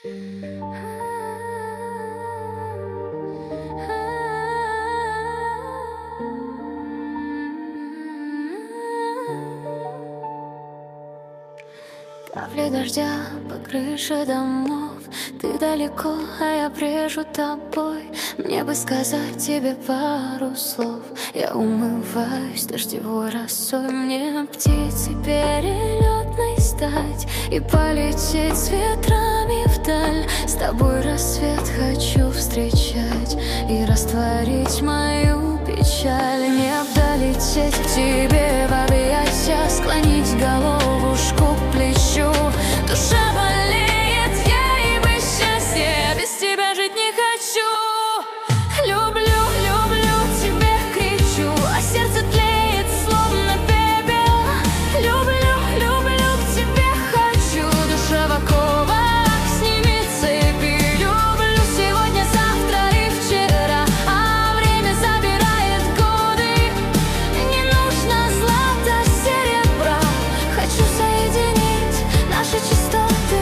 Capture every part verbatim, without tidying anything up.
Капли дождя по крыше домов. Ты далеко, а я брежу тобой. Мне бы сказать тебе пару слов. Я умываюсь дождевой росой. Мне птицей перелетной стать и полететь с ветрами вдаль. С тобой рассвет хочу встречать и растворить мою печаль. Мне долететь к тебе в объятия, склонить головушку к плечу. Душа болеет, я и без счастья без тебя жить не хочу. Люблю, люблю, тебе кричу, а сердце тлеет, словно пепел. Люблю, люблю, к тебе хочу. Душа в оковах, сними цепи. Люблю сегодня, завтра и вчера, а время забирает годы. Не нужно злата, серебра. Хочу соединить наши частоты.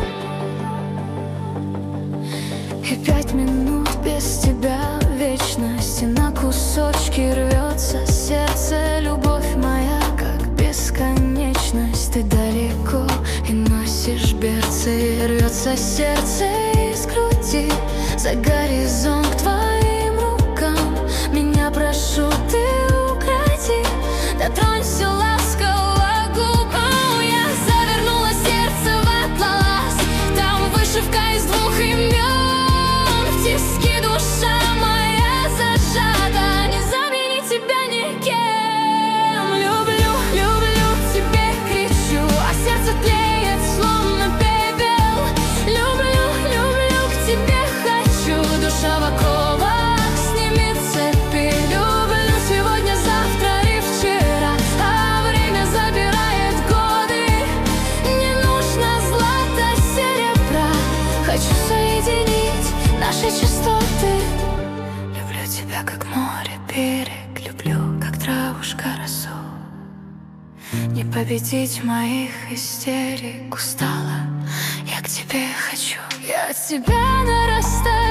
И пять минут без тебя вечности на кусочки рвется сердце. Любовь моя, как бесконечность. Ты далеко и носишь берцы. Рвется сердце из груди за горизонт к твоим рукам. Меня прошу, ты укради, дотронься ласково губам. Я завернула сердце в атлас, там вышивка из двух имен. В тиски душа моя зажата, не заменить тебя никем. Люблю, люблю, тебе кричу, а сердце тлеет, словно пепел. Люблю, люблю, к тебе хочу. Душа в оковах, сними цепи. Люблю сегодня, завтра и вчера, а время забирает годы. Не нужно злата, серебра. Хочу соединить наши частоты. Люблю тебя, как море, берег. Люблю, как травушка, росу. Не победить моих истерик. Устала, я к тебе хочу. Я от тебя нарастаю.